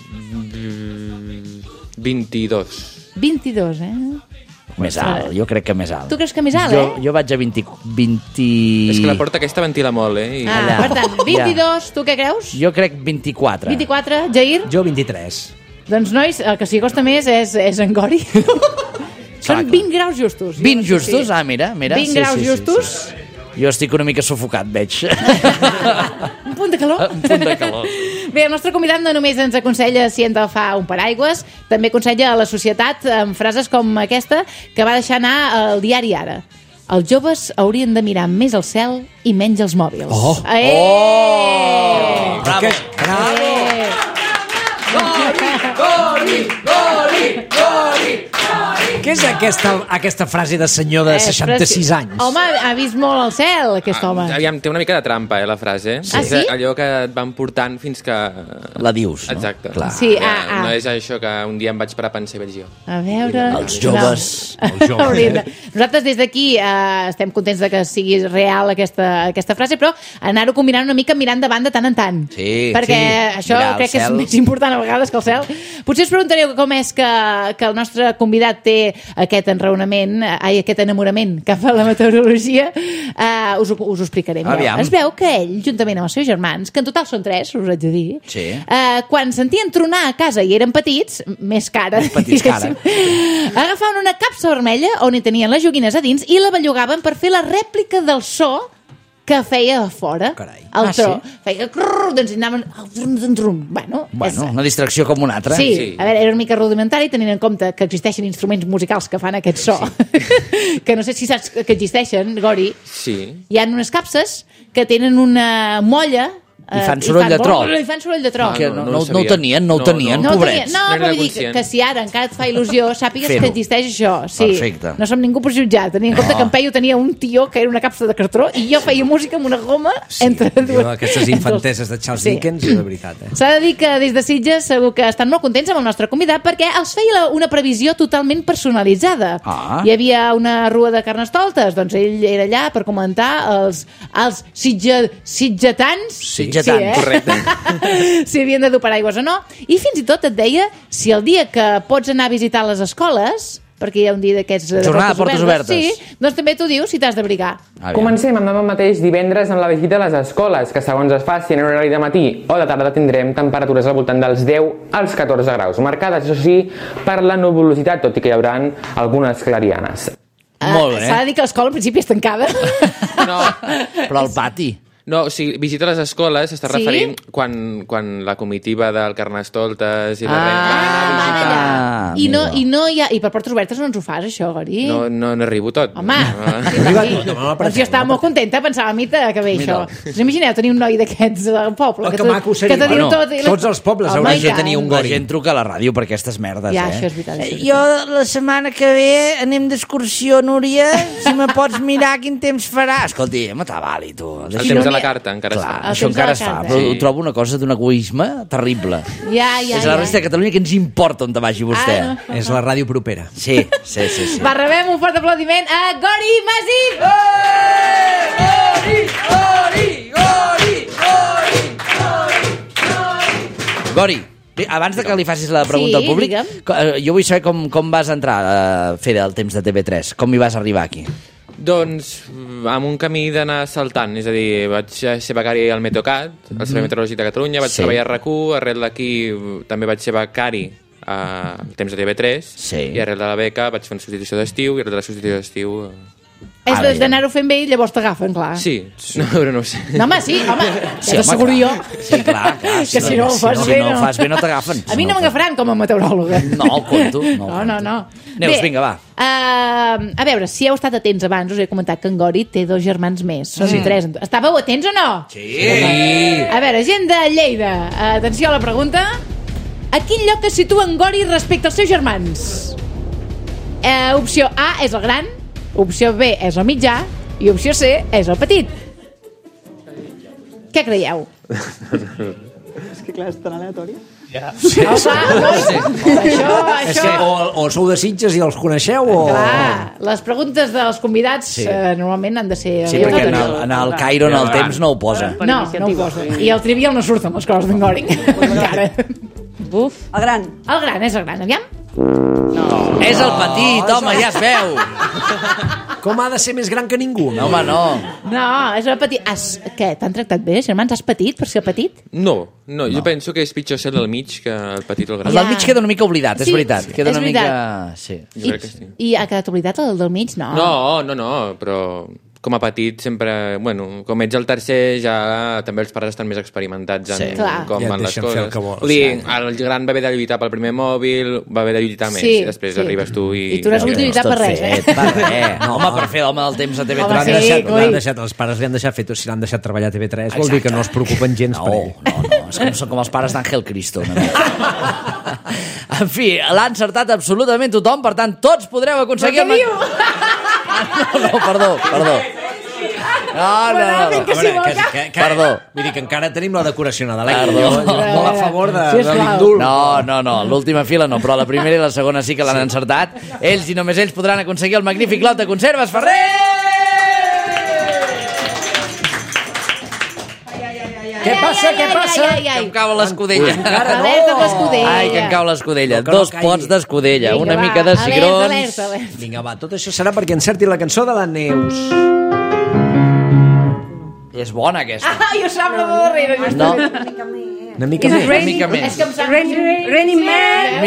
22. 22, Més alt, jo crec que més alt. Tu creus que més alt, Jo vaig a 20... És que la porta aquesta ventila molt, I... Per tant, 22, tu què creus? Jo crec 24. 24, Jair? Jo 23. Doncs, nois, el que s'hi costa més és en Gori. Són 20 graus justos. 20 justos? Ah, mira. 20 graus justos. Jo estic una mica sufocat, veig. Un punt de calor. Un punt de calor. Bé, el nostre convidat no només ens aconsella si hem d'agafar un paraigües, també aconsella a la societat amb frases com aquesta que va deixar anar al diari Ara. Els joves haurien de mirar més al cel i menys els mòbils. Oh! Bravo! Bravo! Què és aquesta frase de senyor de 66 anys? Home, ha vist molt al cel, aquest home. Aviam, té una mica de trampa, la frase. Ah, sí? És allò que et van portant fins que... La dius, no? Exacte. Clar. Sí, No és això que un dia em vaig parar a pensar i vaig dir... A veure... Els joves. Nosaltres des d'aquí estem contents de que sigui real aquesta frase, però anar-ho combinant una mica mirant davant de tant en tant. Sí, perquè això mirar crec el que és cel. més important a vegades que el cel. Potser us preguntareu com és que el nostre convidat té aquest aquest enamorament cap a la meteorologia. Us ho explicarem. Aviam. Es veu que ell, juntament amb els seus germans, que en total són 3, us haig de dir, Sí. quan sentien tronar a casa i eren petits, més cara, Petits cara. agafaven una capsa vermella on hi tenien les joguines a dins i la bellugaven per fer la rèplica del so que feia a fora. Carai. El tro. Sí? Feia crrr, doncs anaven... Bueno, Una distracció com una altra. Sí, a veure, era una mica rudimentari tenint en compte que existeixen instruments musicals que fan aquest so. Que no sé si saps que existeixen, Gori. Sí. Hi ha unes capses que tenen una molla I fan soroll de tro. I fan soroll de tro. Que no no ho ho sabia. tenien, pobrets. No, No però era vull dir conscient. que si ara encara et fa il·lusió, sàpigues Fer-ho. que existeix això. Sí. Perfecte. No som ningú per jutjar. Tenint en compte que en Peyu tenia un tio que era una capsa de cartró i jo feia música amb una goma entre dues. Jo, aquestes infanteses de Charles Dickens, de veritat. S'ha de dir que des de Sitges segur que estan molt contents amb el nostre convidat perquè els feia una previsió totalment personalitzada. Ah. Hi havia una rua de Carnestoltes, doncs ell era allà per comentar els sitgetans. Sitgetans, correcte. Si havien de dur paraigües o no. I fins i tot et deia si el dia que pots anar a visitar les escoles, perquè hi ha un dia d'aquests de Jornada de portes obertes. sí, doncs també t'ho diu si t'has d'abrigar. Comencem amb demà mateix divendres amb la visita a les escoles, que segons es faci en horari de matí o de tarda tindrem temperatures al voltant dels 10 als 14 graus, marcades, això sí, per la nuvolositat, tot i que hi haurà algunes clarianes. Molt bé. S'ha de dir que l'escola al principi és tancada. No, Però al pati. no, o sigui, visita a les escoles s'està Sí? referint quan la comitiva del Carnestoltes i la Reina van anar a Van visitar. allà. I no hi ha... I per portes obertes no ens ho fas, això, Gori? No n'arribo tot. Home, Ah. doncs jo estava molt contenta, pensava, mita, que bé això. Us imagineu tenir un noi d'aquests del poble? Oh, que maco seria. Que te diu Bueno, tot. tots els pobles Home, haurien i de tant. tenir un La Gori. gent truca a la ràdio per aquestes merdes, Ja, això és veritat. Jo la setmana que ve anem d'excursió, Núria, si me pots mirar quin temps farà. Escolti, m'atabali, tu. El temps de la carta encara es Clar, fa. El això temps de encara la es fa, carta. però Sí. ho trobo una cosa d'un egoisme terrible. Ja. És a la resta de Catalunya que ens importa on te vagi vostè. Ah, no. És la ràdio propera. Sí. Va, rebem un fort aplaudiment a Gori Masip! Gori, bé, abans de que li facis la pregunta Sí, al públic, digue'm. jo vull saber com vas entrar a fer el temps de TV3. Com hi vas arribar aquí? Doncs amb un camí d'anar saltant, és a dir, vaig ser becari al Meteocat, al Servei Meteorològic de Catalunya, vaig Sí. treballar a RAC1, arrel d'aquí també vaig ser becari al temps de TV3, Sí. i arrel de la beca vaig fer una substitució d'estiu, i arrel de la substitució d'estiu És d'anar-ho fent bé i llavors t'agafen, clar. Sí, no ho sé. No, home, sí, home, Sí, ja t'asseguro home, jo. Sí, clar. Que si no ho fas si bé, no ho no. fas bé no t'agafen. A mi no m'agafaran com a meteoròloga. No, ho conto. No. Neus, vinga, va. A veure, si heu estat atents abans, us he comentat que en Gori té 2 germans més. Són 3. Estàveu atents o no? Sí. A veure, gent de Lleida, atenció a la pregunta. A quin lloc es situa en Gori respecte als seus germans? Opció A és el gran, opció B és el mitjà i opció C és el petit. Què creieu? És que clar, és tan aleatori. És que o sou de Sitges i els coneixeu o... Clar, les preguntes dels convidats normalment han de ser... Sí, perquè en el Cairo, en el temps, no ho posa. No ho posa. I el trivial no surten les coses d'en Gori. Encara. Buf. El gran. El gran és el gran, aviam. No. És el petit, home, ja es veu. Com ha de ser més gran que ningú? No, home, no. No, és el petit. Què, t'han tractat bé, germans? Has petit per ser petit? No, jo penso que és pitjor ser el del mig que el petit o el gran. El del mig queda una mica oblidat, és veritat. Queda és una veritat. mica... Sí. Jo crec que sí. I ha quedat oblidat el del mig? No. No, però com a petit sempre... Bueno, com ets el tercer ja també els pares estan més experimentats en com Ja et van les deixen fer el coses. que vols. Vull dir, el gran va haver de lluitar pel primer mòbil, va haver de lluitar més, i després arribes tu i... I tu no has hagut de lluitar per res, eh? Per res. No, home, per fer l'home del temps a TV3. Home, sí, Els pares li han deixat fer, si l'han deixat treballar a TV3, vol dir que no es preocupen gens per ell. No, és que no són com els pares d'Àngel Cristo. En fi, l'ha encertat absolutament tothom, per tant, tots podreu aconseguir... Però què diu? No, perdó. No. Perdó. Vull dir que encara tenim la decoració nadalenca. Perdó. Molt a favor de l'indult. No, l'última fila no, però la primera i la segona sí que l'han encertat. Ells i només ells podran aconseguir el magnífic lot de conserves Ferrer! Què passa? Que em cau l'escudella. Encara Alerta amb l'escudella. Ai, que em cau l'escudella. Que no 2 caigui. pots d'escudella, Vinga, una va, mica de cigrons. alerta. Vinga, va, tot això serà perquè encerti la cançó de la Neus. És bona, aquesta. Jo sap la de darrere. No, Una mica més. una mica més. És que em sap... Raining Man.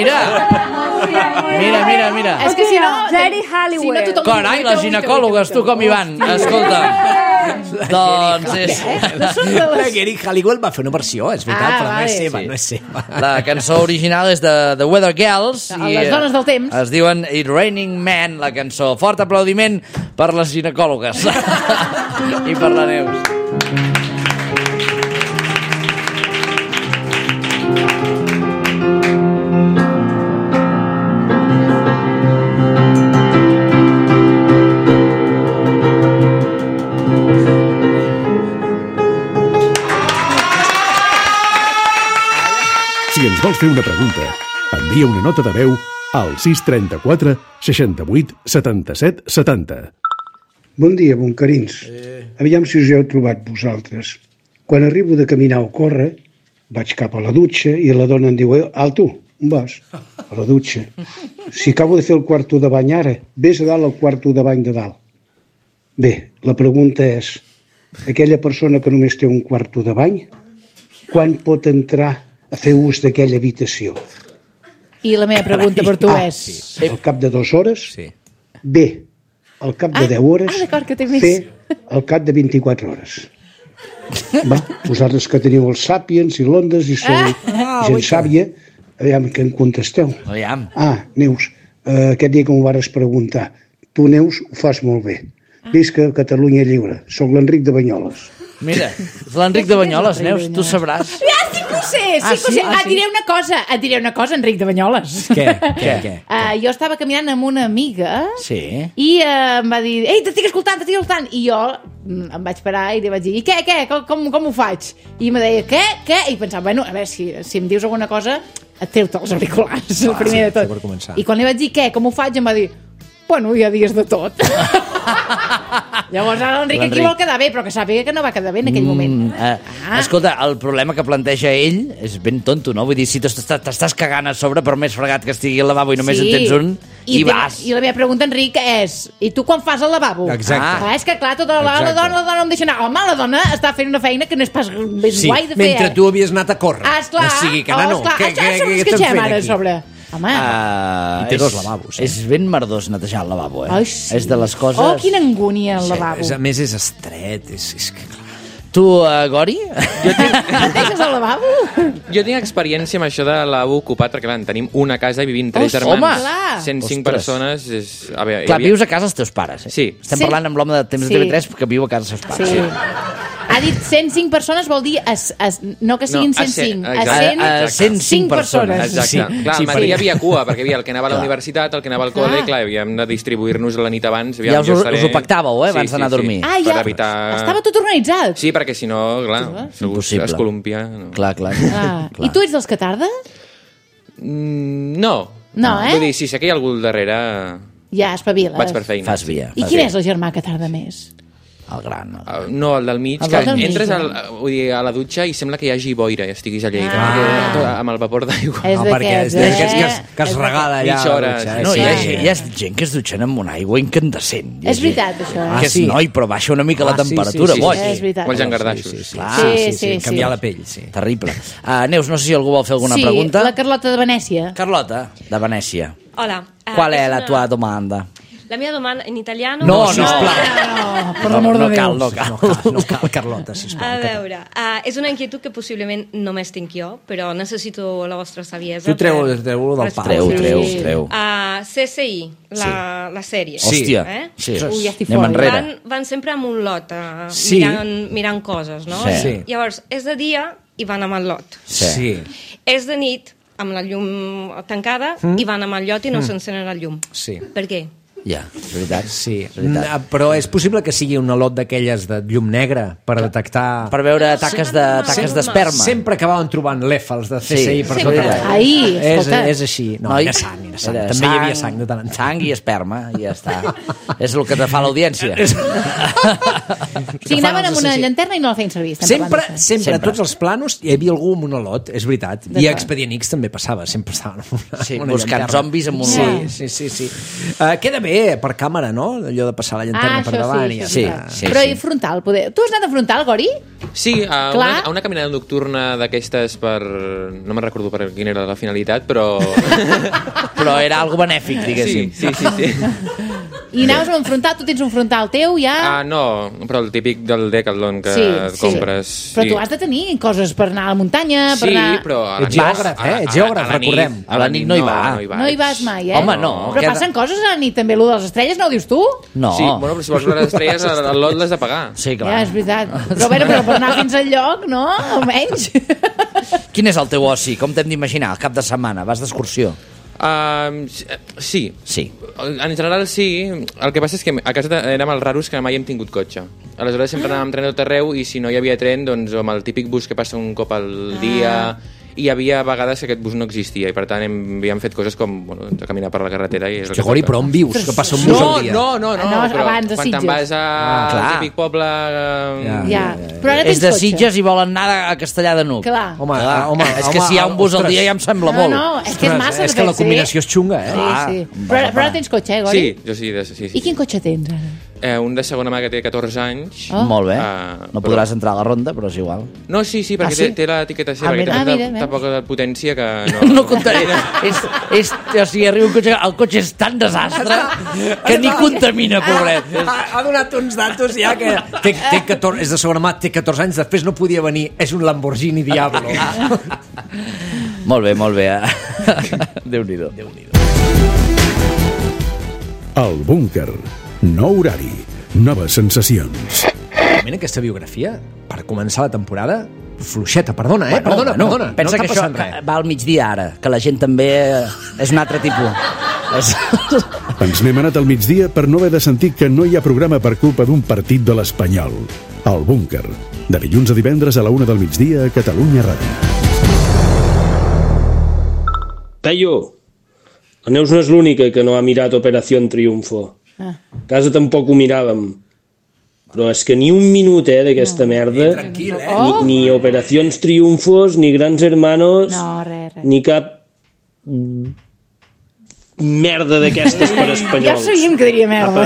Mira. És que si no... Jerry Halliwell. tothom... Carai, les ginecòlogues, tu com hi van? Escolta. Doncs és... La Gary Halliwell va fer una versió, és veritat, però no és seva, no és seva. La cançó original és de The Weather Girls. Les dones del temps. Es diuen It Raining Man, la cançó. Fort aplaudiment per les ginecòlogues. I per la Neus. Si ens vols fer una pregunta, envia una nota de veu al 634 68 77 70. Bon dia, boncarins. Aviam si us heu trobat vosaltres. Quan arribo de caminar o córrer, vaig cap a la dutxa i la dona em diu: alto, on vas? A la dutxa. Si acabo de fer el quarto de bany ara, vés a dalt al quarto de bany de dalt. Bé, la pregunta és: aquella persona que només té un quarto de bany, quan pot entrar a fer ús d'aquella habitació? I la meva pregunta per tu és... Al cap de 2 hores? Sí. B, al cap de 10 hores? d'acord, que té més. C, al cap de 24 hores. Va, vosaltres que teniu els Sàpiens i l'Ondes i sou gent sàvia, aviam que em contesteu. Aviam. Neus, aquest dia que m'ho vares preguntar, tu, Neus, ho fas molt bé. Visca Catalunya Lliure, soc l'Enric de Banyoles. Mira, és l'Enric de Banyoles, Neus, tu sabràs. Ja, sí que ho sé, Et diré una cosa, Enric de Banyoles. Què? Jo estava caminant amb una amiga Sí. i em va dir: ei, t'estic escoltant. I jo em vaig parar i li vaig dir: i què? Com ho faig? I em deia: què? I pensava, bueno, a veure, si em dius alguna cosa, et treu-te els auriculars, el primer de tot. per començar. I quan li vaig dir com ho faig, em va dir: bueno, hi ha dies de tot. Llavors ara l'Enric aquí vol quedar bé, però que sàpiga que no va quedar bé en aquell moment. Escolta, el problema que planteja ell és ben tonto, no? Vull dir, si t'estàs cagant a sobre, per més fregat que estigui al lavabo i només en tens un, i vas. I la meva pregunta, Enric, és: i tu quan fas al lavabo? Exacte. És que clar, tota la dona no em deixa anar. Home, la dona està fent una feina que no és pas guai de fer. Mentre tu havies anat a córrer. Esclar, no sigui que, nano, esclar. Això ens queixem ara sobre. Home. I té dos lavabos. És ben merdós netejar el lavabo, Ai, sí. És de les coses... Oh, quina angúnia, el lavabo. A més, és estret, és que... Tu, Gori? Neteges el lavabo? Jo tinc experiència amb això de lavabo ocupat, perquè clar, tenim una casa i vivim 3 germans. Home! 105 persones. És... A veure, Clar, vius a casa dels teus pares. Sí. Estem parlant amb l'home de temps de TV3 que viu a casa dels seus pares. Sí. Ha dit 105 persones, vol dir no que siguin 105, a 105 persones. Exacte. Sí. Clar, al matí hi havia cua, perquè hi havia el que anava a la universitat, el que anava al col·le, clar, havíem de distribuir-nos la nit abans. Ja us ho pactàveu, abans d'anar a dormir. Ah, ja, estava tot organitzat. Sí, perquè si no, clar, es columpia. Clar. I tu ets dels que tarda? No. No, Vull dir, si sé que hi ha algú al darrere... Ja espaviles. Vaig per feina. Fas via. I quin és el germà que tarda més? El gran. No, el del mig, que entres a la dutxa i sembla que hi hagi boira i estiguis a Lleida, amb el vapor d'aigua. És d'aquests, que es regala allà. Mitja hora. No, hi ha gent que es dutxen amb una aigua incandescent. És veritat, això. Que és noi, però baixa una mica la temperatura. És veritat. O els engardaixos. Sí. Canviar la pell, sí. Terrible. Neus, no sé si algú vol fer alguna pregunta. Sí, la Carlota de Venècia. Carlota, de Venècia. Hola. Qual è la tua domanda? La mia domanda in italiano... No, sisplau. Per l'amor de Déu. No cal, Carlota, sisplau. A veure, és una inquietud que possiblement només tinc jo, però necessito la vostra saviesa. Tu treu-lo del pal. Treu. CSI, la sèrie. Hòstia. Sí. Anem enrere. Van sempre amb un lot, mirant coses, no? Sí. Llavors, és de dia i van amb el lot. Sí. És de nit, amb la llum tancada, i van amb el lot i no s'encenen el llum. Sí. Per què? Ja, és veritat. Sí, però és possible que sigui una lot d'aquelles de llum negra per detectar... Per veure taques d'esperma. Sempre acabaven trobant l'èfals de CSI per tot arreu. Ahir, escolta. És així. No, era sang. També hi havia sang de tant en tant. Sang i esperma, i ja està. És el que te fa l'audiència. Si anaven amb una llanterna i no la feien servir. Sempre, a tots els planos hi havia algú amb una lot, és veritat. I a Expedient X també passava, sempre estaven amb una buscant zombis amb un lot. Sí. Queda bé per càmera, no? Allò de passar la llanterna per davant. Sí. Però i frontal, poder... Tu has anat a frontal, Gori? Sí, a una caminada nocturna d'aquestes per... No me'n recordo per quina era la finalitat, però... Però era algo benèfic, diguéssim. Sí. I anaves amb un frontal, tu tens un frontal teu ja... No, però el típic del Decathlon que compres... Però tu has de tenir coses per anar a la muntanya, per anar... Sí, però... Ets geògraf, recordem. A la nit no hi va. No hi vas mai, Home, no. Però passen coses a la nit també, allò de les estrelles, no ho dius tu? No. Sí, bueno, però si vols veure les estrelles, el lot l'has de pagar. Sí, clar. Ja, és veritat. Però per anar fins al lloc, no? Almenys. Quin és el teu oci? Com t'hem d'imaginar? El cap de setmana? Vas d'excursió? Sí. En general sí. El que passa és que a casa érem els raros que mai hem tingut cotxe. Aleshores sempre anàvem amb tren tot arreu i si no hi havia tren, doncs amb el típic bus que passa un cop al dia... I hi havia vegades que aquest bus no existia i per tant havíem fet coses com de caminar per la carretera i... Hòstia, Gori, però on vius? Que passa un bus al dia. No, però quan te'n vas al típic poble... Però ara tens és de cotxe. Sitges i volen anar a Castellar de n'Hug. Clar. Home, és que si hi ha un bus al dia ja em sembla molt. No, és que és massa. És que la combinació és xunga, Sí. Però ara tens cotxe, Gori? Sí, jo sí. I quin cotxe tens ara? Un de segona mà que té 14 anys. Molt bé. No podràs entrar a la ronda, però és igual. No, sí, perquè té l'etiqueta seva, perquè té poca potència que no... No contamina. O sigui, arriba un cotxe... El cotxe és tan desastre que ni contamina, pobret. Ha donat uns datos ja que té 14, és de segona mà, té 14 anys, després no podia venir. És un Lamborghini Diablo. Molt bé. Déu-n'hi-do. El búnquer. Nou horari. Noves sensacions. Realment aquesta biografia, per començar la temporada, fluixeta, perdona. Perdona. Pensa que això va al migdia ara, que la gent també és un altre tipus. Ens n'hem anat al migdia per no haver de sentir que no hi ha programa per culpa d'un partit de l'Espanyol. El búnquer. De dilluns a divendres a la 1 del migdia a Catalunya Ràdio. Tayo, la Neus no és l'única que no ha mirat Operació Triunfo. A casa tampoc ho miràvem. Però és que ni un minut, d'aquesta merda. Tranquil, ni Operacions Triunfos, ni Grans Hermanos, ni cap merda d'aquestes per espanyol. Ja sabíem que diria merda.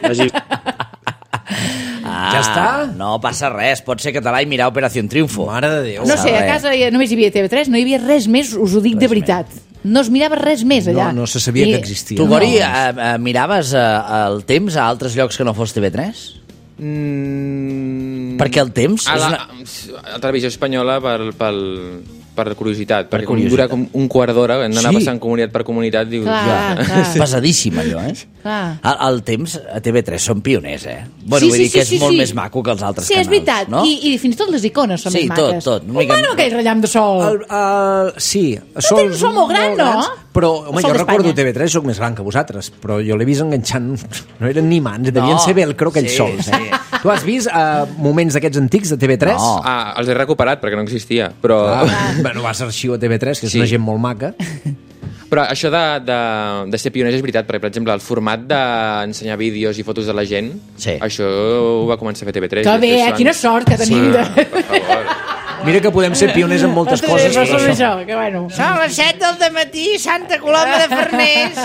Ja està? No passa res, pot ser català i mirar Operació Triunfo. Mare de Déu. No sé, a casa només hi havia TV3, no hi havia res més, us ho dic de veritat. no es mirava res més allà. No se sabia que existia. Tu, Gori, miraves el temps a altres llocs que no fos TV3? Perquè el temps... A Televisió Espanyola per curiositat, perquè com dura com un quart d'hora, hem d'anar passant comunitat per comunitat, dius... Clar. Pesadíssim, allò, Clar. El temps a TV3 són pioners, Bueno, vull dir que és molt més maco que els altres canals, és veritat, no? I fins i tot les icones són més maques. tot. Bueno, aquell rellam de sol. Sí. Tens un sol molt gran, no? Però, home, jo recordo d'Espanya. TV3, soc més gran que vosaltres, però jo l'he vist enganxant... No eren ni mans, devien ser velcro aquells sols. Tu has vist moments d'aquests antics de TV3? No. Els he recuperat perquè no existia, però... Bueno, vas a Arxiu a TV3, que és una gent molt maca. Però això de ser pioners és veritat, perquè, per exemple, el format d'ensenyar vídeos i fotos de la gent, això ho va començar a fer TV3. Que bé, quina sort que tenim. Per favor. Mira que podem ser pioners en moltes coses. Això, que bueno. Són les 7 del dematí, Santa Coloma de Farners.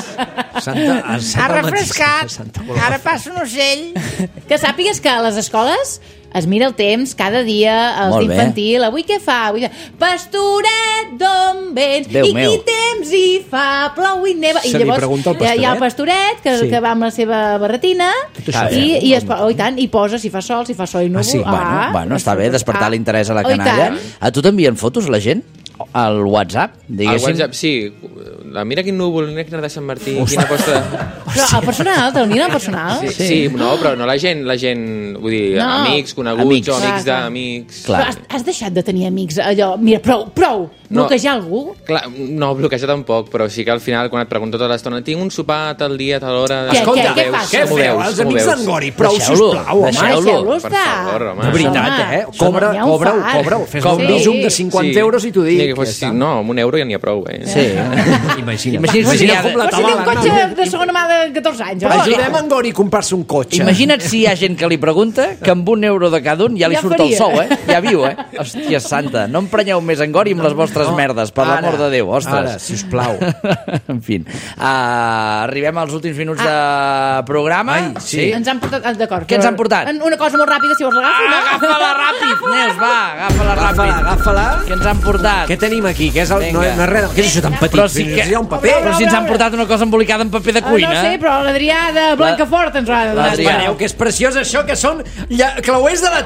Ha refrescat. Ara passa un ocell. Que sàpigues que a les escoles es mira el temps cada dia, els d'infantil. Avui què fa? Pastoret, d'on vens? I quin temps hi fa? Plou i neva. I llavors hi ha el pastoret que va amb la seva barretina i posa si fa sol, si fa sol i núvol. Bueno, està bé despertar l'interès a la canalla. A tu t'envien fotos la gent? Al WhatsApp, diguéssim? Al WhatsApp, sí. Mira quin núvol, mira quina de Sant Martí, quina costa... Però al personal, te'l mira al personal? Sí, no, però no la gent, vull dir, amics, coneguts o amics d'amics... Però has deixat de tenir amics, allò... Mira, prou! Bloquejar algú? Clar, no, bloquejar tampoc, però sí que al final, quan et pregunto tota l'estona, tinc un sopar tal dia, tal hora... Escolta, què feu? Els amics d'en Gori, prou, sisplau, home. Deixeu-lo per favor, home. De veritat, cobra-ho. Fes un visum de 50 euros i t'ho dic. No, amb €1 ja n'hi ha prou, Sí. Imagina't com la tabala. Un cotxe de segona mà de 14 anys. Ajudem en Gori a comprar-se un cotxe. Imagina't si hi ha gent que li pregunta que amb €1 de cada un ja li surt el sou, Ja viu, Hòstia santa, no emprenyeu més en Gori amb les vostres merdes, per l'amor de Déu, ostres. Ara, sisplau. En fi, arribem als últims minuts de programa. Sí. Ens han portat, d'acord. Què ens han portat? Una cosa molt ràpida, si vols l'agafo, no? Agafa-la ràpid, Neus, va, agafa-la ràpid. Agafa-la. Què ens han portat? Què tenim aquí? Què és res? Què és això tan petit? Però sí que... Hi ha un paper? Però si ens han portat una cosa embolicada en paper de cuina. No sé, però l'Adrià de Blancafort ens ho ha de donar. Espereu, que és preciós això, que són clauers de la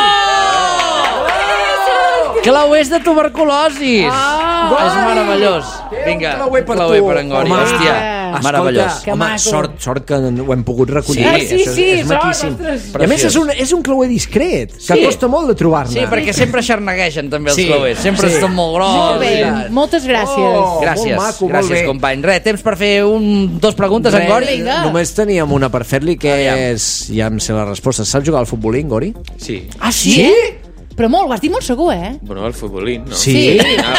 Tui! Clauers de tuberculosi! És meravellós. Vinga, clauer per en Gori. Hòstia, meravellós. Home, sort que ho hem pogut recollir. Sí, és maquíssim. I a més és un clauer discret, que costa molt de trobar-ne. Sí, perquè sempre xarneguegen també els clauers. Sempre estan molt gros. Molt bé, moltes gràcies. Gràcies, company. Res, temps per fer dos preguntes en Gori? Només teníem una per fer-li, que és... Ja em sé la resposta. Saps jugar al futbolín, Gori? Sí. Ah, sí? Però molt, ho has dit molt segur, Bueno, el futbolín, no? Sí.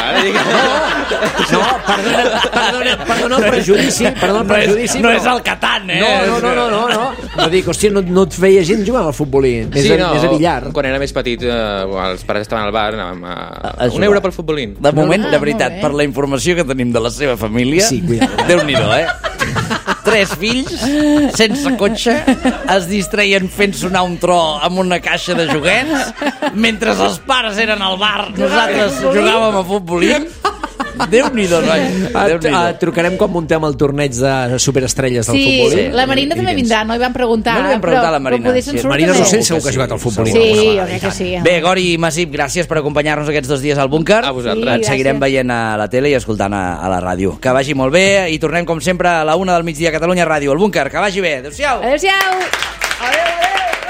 No, perdona el prejudici. No és el Catan, No. No dic, hòstia, no et veia gent jugant al futbolín. Més a billar. Quan era més petit, els pares estaven al bar, anàvem a €1 pel futbolín. De moment, de veritat, per la informació que tenim de la seva família, Déu-n'hi-do, 3 fills, sense cotxe, es distreien fent sonar un tro amb una caixa de joguets, mentre els pares eren al bar, nosaltres jugàvem a futbolín. Déu-n'hi-do, noi. Trucarem quan muntem el torneig de superestrelles del futbolín. Sí, la Marina també vindrà, no hi van preguntar. No li vam preguntar a la Marina. Marina Rossell segur que ha jugat al futbolín. Sí, jo crec que sí. Bé, Gori i Masip, gràcies per acompanyar-nos aquests 2 dies al búnquer. A vosaltres. Ens seguirem veient a la tele i escoltant a la ràdio. Que vagi molt bé i tornem, com sempre, a la 1 del migdia a Catalunya Ràdio. El búnquer, que vagi bé. Adéu-siau. Adéu-siau. Adéu.